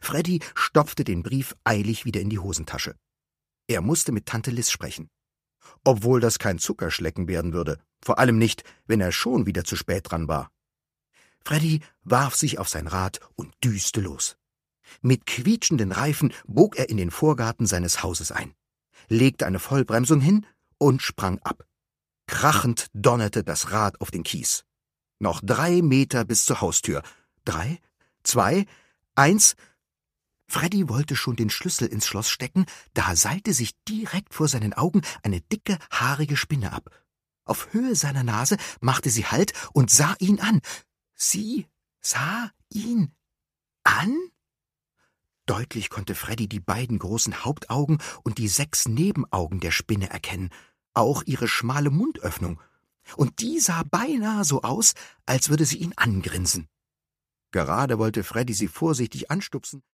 Freddy stopfte den Brief eilig wieder in die Hosentasche. Er musste mit Tante Liz sprechen. Obwohl das kein Zuckerschlecken werden würde, vor allem nicht, wenn er schon wieder zu spät dran war. Freddy warf sich auf sein Rad und düste los. Mit quietschenden Reifen bog er in den Vorgarten seines Hauses ein, legte eine Vollbremsung hin und sprang ab. Krachend donnerte das Rad auf den Kies. Noch 3 Meter bis zur Haustür. 3, 2, 1. Freddy wollte schon den Schlüssel ins Schloss stecken, da seilte sich direkt vor seinen Augen eine dicke, haarige Spinne ab. Auf Höhe seiner Nase machte sie Halt und sah ihn an. Sie sah ihn an? Deutlich konnte Freddy die beiden großen Hauptaugen und die 6 Nebenaugen der Spinne erkennen, auch ihre schmale Mundöffnung. Und die sah beinahe so aus, als würde sie ihn angrinsen. Gerade wollte Freddy sie vorsichtig anstupsen,